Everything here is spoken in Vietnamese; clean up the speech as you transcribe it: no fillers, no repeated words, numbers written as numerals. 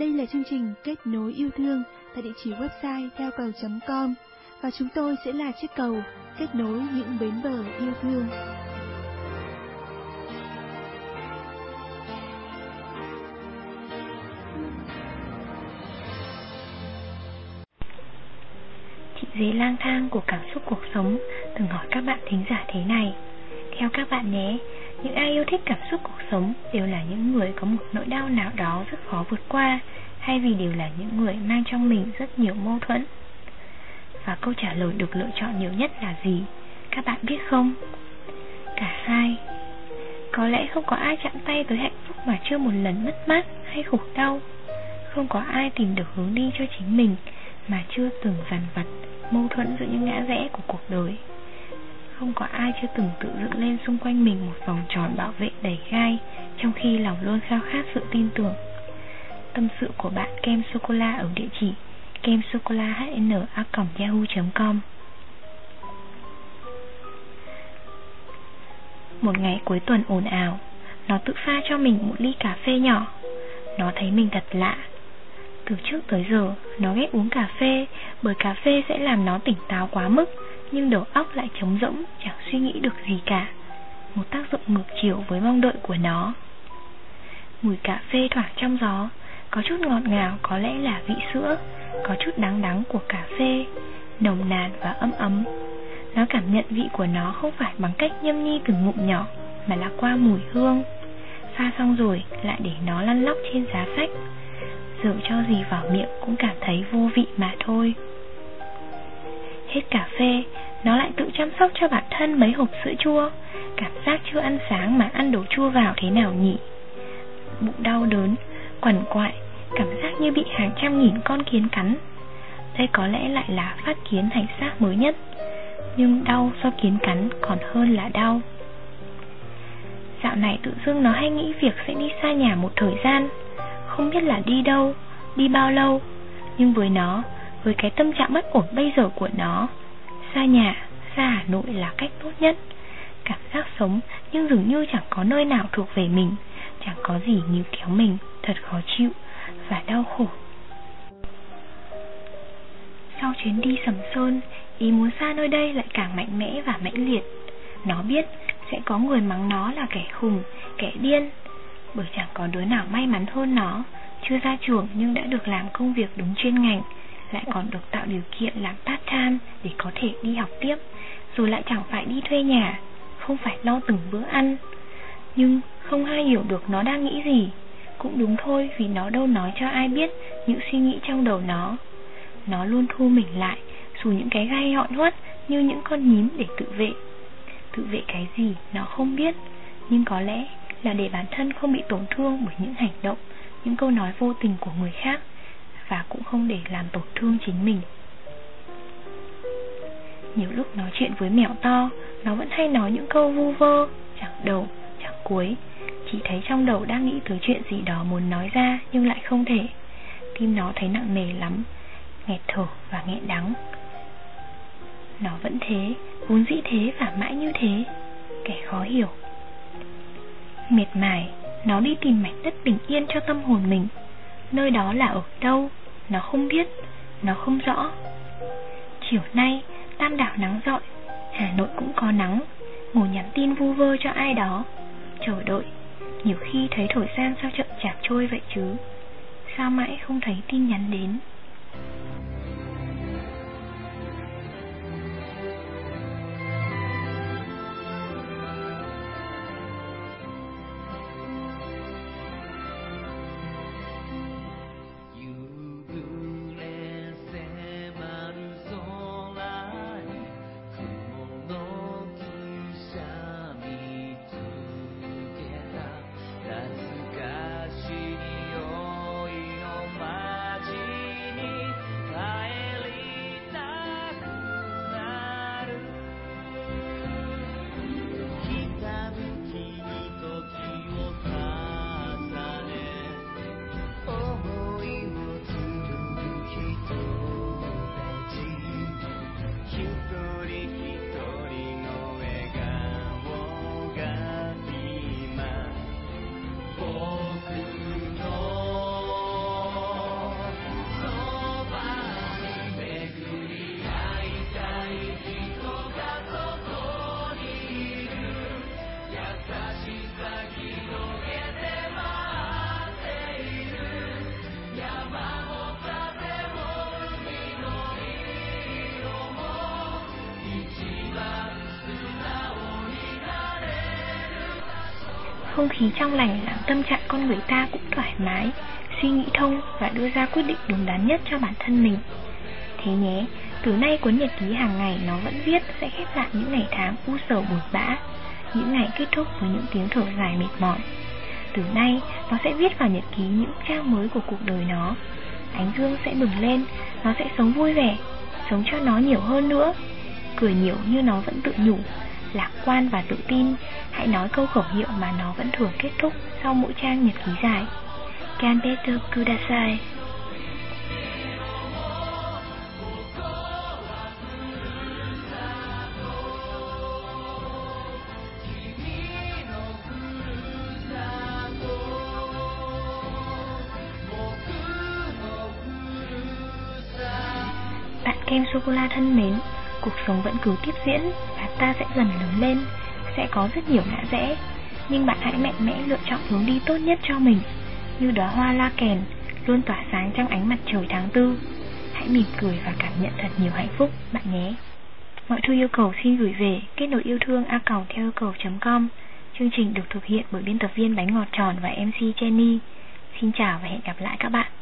Đây là chương trình Kết nối yêu thương tại địa chỉ website theo cầu.com và chúng tôi sẽ là chiếc cầu kết nối những bến bờ yêu thương. Chị Dế lang thang của cảm xúc cuộc sống từng hỏi các bạn thính giả thế này: theo các bạn nhé, những ai yêu thích cảm xúc cuộc sống đều là những người có một nỗi đau nào đó rất khó vượt qua, hay vì đều là những người mang trong mình rất nhiều mâu thuẫn? Và câu trả lời được lựa chọn nhiều nhất là gì? Các bạn biết không? Cả hai. Có lẽ không có ai chạm tay tới hạnh phúc mà chưa một lần mất mát hay khổ đau. Không có ai tìm được hướng đi cho chính mình mà chưa từng dằn vặt mâu thuẫn giữa những ngã rẽ của cuộc đời. Không có ai chưa từng tự dựng lên xung quanh mình một vòng tròn bảo vệ đầy gai, trong khi lòng luôn khao khát sự tin tưởng. Tâm sự của bạn Kem Sô-cô-la ở địa chỉ kemsocola@yahoo.com. Một ngày cuối tuần ồn ào, nó tự pha cho mình một ly cà phê nhỏ. Nó thấy mình thật lạ. Từ trước tới giờ, nó ghét uống cà phê bởi cà phê sẽ làm nó tỉnh táo quá mức, nhưng đầu óc lại trống rỗng, chẳng suy nghĩ được gì cả. Một tác dụng ngược chiều với mong đợi của nó. Mùi cà phê thoảng trong gió, có chút ngọt ngào có lẽ là vị sữa, có chút đắng đắng của cà phê, nồng nàn và ấm ấm. Nó cảm nhận vị của nó không phải bằng cách nhâm nhi từng ngụm nhỏ, mà là qua mùi hương. Pha xong rồi lại để nó lăn lóc trên giá sách. Giờ cho gì vào miệng cũng cảm thấy vô vị mà thôi. Hết cà phê, nó lại tự chăm sóc cho bản thân mấy hộp sữa chua. Cảm giác chưa ăn sáng mà ăn đồ chua vào thế nào nhỉ? Bụng đau đớn, quằn quại, cảm giác như bị hàng trăm nghìn con kiến cắn. Đây có lẽ lại là phát kiến hành xác mới nhất. Nhưng đau do kiến cắn còn hơn là đau. Dạo này tự dưng nó hay nghĩ việc sẽ đi xa nhà một thời gian. Không biết là đi đâu, đi bao lâu. Nhưng với nó, với cái tâm trạng bất ổn bây giờ của nó, xa nhà, xa Hà Nội là cách tốt nhất. Cảm giác sống nhưng dường như chẳng có nơi nào thuộc về mình, chẳng có gì níu kéo mình, thật khó chịu và đau khổ. Sau chuyến đi Sầm Sơn, ý muốn xa nơi đây lại càng mạnh mẽ và mãnh liệt. Nó biết sẽ có người mắng nó là kẻ khùng, kẻ điên, bởi chẳng có đứa nào may mắn hơn nó, chưa ra trường nhưng đã được làm công việc đúng chuyên ngành, lại còn được tạo điều kiện làm part time để có thể đi học tiếp, rồi lại chẳng phải đi thuê nhà, không phải lo từng bữa ăn. Nhưng không ai hiểu được nó đang nghĩ gì. Cũng đúng thôi, vì nó đâu nói cho ai biết những suy nghĩ trong đầu nó. Nó luôn thu mình lại, dù những cái gai nhọn hoắt như những con nhím để tự vệ. Tự vệ cái gì nó không biết, nhưng có lẽ là để bản thân không bị tổn thương bởi những hành động, những câu nói vô tình của người khác, và cũng không để làm tổn thương chính mình. Nhiều lúc nói chuyện với mèo to, nó vẫn hay nói những câu vu vơ, chẳng đầu, chẳng cuối. Chỉ thấy trong đầu đang nghĩ tới chuyện gì đó muốn nói ra nhưng lại không thể. Tim nó thấy nặng nề lắm, nghẹt thở và nghẹn đắng. Nó vẫn thế, vốn dĩ thế và mãi như thế. Kẻ khó hiểu. Miệt mài, nó đi tìm mảnh đất bình yên cho tâm hồn mình. Nơi đó là ở đâu, nó không biết, nó không rõ. Chiều nay, Tam Đảo nắng rọi, Hà Nội cũng có nắng. Ngồi nhắn tin vu vơ cho ai đó, chờ đợi. Nhiều khi thấy thời gian sao chậm chạp trôi vậy chứ. Sao mãi không thấy tin nhắn đến. Không khí trong lành làm tâm trạng con người ta cũng thoải mái, suy nghĩ thông và đưa ra quyết định đúng đắn nhất cho bản thân mình. Thế nhé, từ nay cuốn nhật ký hàng ngày nó vẫn viết sẽ khép lại những ngày tháng u sầu buồn bã, những ngày kết thúc với những tiếng thở dài mệt mỏi. Từ nay nó sẽ viết vào nhật ký những trang mới của cuộc đời nó. Ánh dương sẽ bừng lên, nó sẽ sống vui vẻ, sống cho nó nhiều hơn nữa. Cười nhiều như nó vẫn tự nhủ, lạc quan và tự tin. Hãy nói câu khẩu hiệu mà nó vẫn thường kết thúc sau mỗi trang nhật ký dài: Ganbetsu kudasai. Bạn kem sô-cô-la thân mến, cuộc sống vẫn cứ tiếp diễn và ta sẽ dần lớn lên. Sẽ có rất nhiều ngã rẽ, nhưng bạn hãy mạnh mẽ lựa chọn hướng đi tốt nhất cho mình, như đóa hoa la kèn luôn tỏa sáng trong ánh mặt trời tháng 4. Hãy mỉm cười và cảm nhận thật nhiều hạnh phúc bạn nhé. Mọi thư yêu cầu xin gửi về kết nối yêu thương @theoiêu.com. Chương trình được thực hiện bởi biên tập viên Bánh Ngọt Tròn và MC Jenny. Xin chào và hẹn gặp lại các bạn.